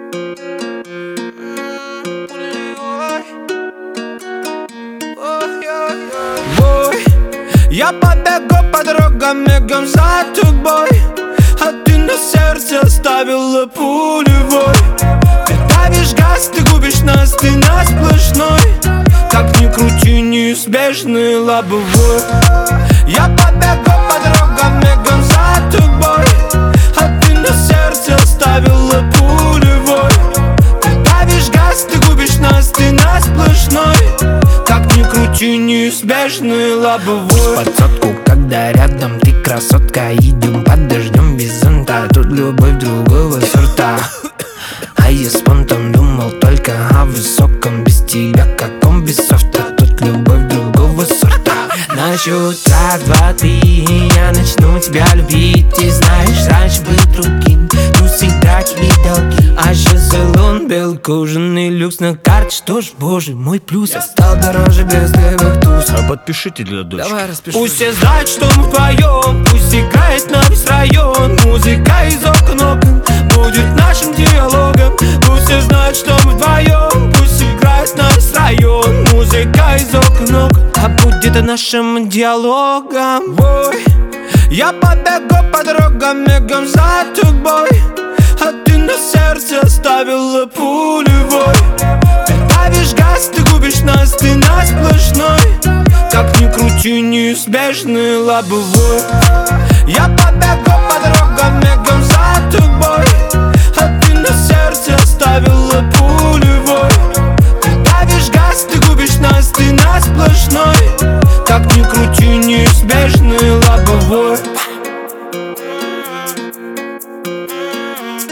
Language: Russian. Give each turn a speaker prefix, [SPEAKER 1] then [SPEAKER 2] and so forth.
[SPEAKER 1] Я побегу по дорогам, мигом за тобой, а ты на сердце оставила пулевой. Ты давишь газ, ты губишь нас, ты на сплошной. Как ни крути, неизбежный лобовой. Я побегу по дорогам, мигом за тобой, а ты на сердце оставила пулевой. Ты давишь газ, ты губишь нас, ты на сплошной. Как ни крути, неизбежный лобовой.
[SPEAKER 2] Под сотку, когда рядом ты красотка, идем под дождем без зонта. Тут любовь другого сорта. А я спонтан думал только о высоком. Без тебя каком без софта. Тут любовь другого сорта. На счет раз, два, три я начну тебя любить. Ты знаешь, раньше был другим, но всегда тебе долги. А сейчас салон, белый кожаный люкс на карте. Что ж, боже мой, плюс. Я стал дороже без левых туз.
[SPEAKER 3] А подпишите для дочки.
[SPEAKER 2] Давай распиши.
[SPEAKER 1] Пусть все знают, что мы вдвоем. Пусть играет на весь район. Музыка из окон будет нашим диалогом. Пусть все знают, что мы вдвоем. Пусть играет на весь район. Музыка из окон, а будет нашим диалогом. Ой, я побегу по дорогам, мигом за тобой, а ты на сердце оставила пулевой. Ты давишь газ, ты губишь нас, ты на сплошной. Как ни крути, неизбежный лобовой. Я побегу по дорогам, мигом за тобой, а ты на сердце оставила пулевой. Ты давишь газ, ты губишь нас, ты на сплошной. Как ни крути, неизбежный лобовой.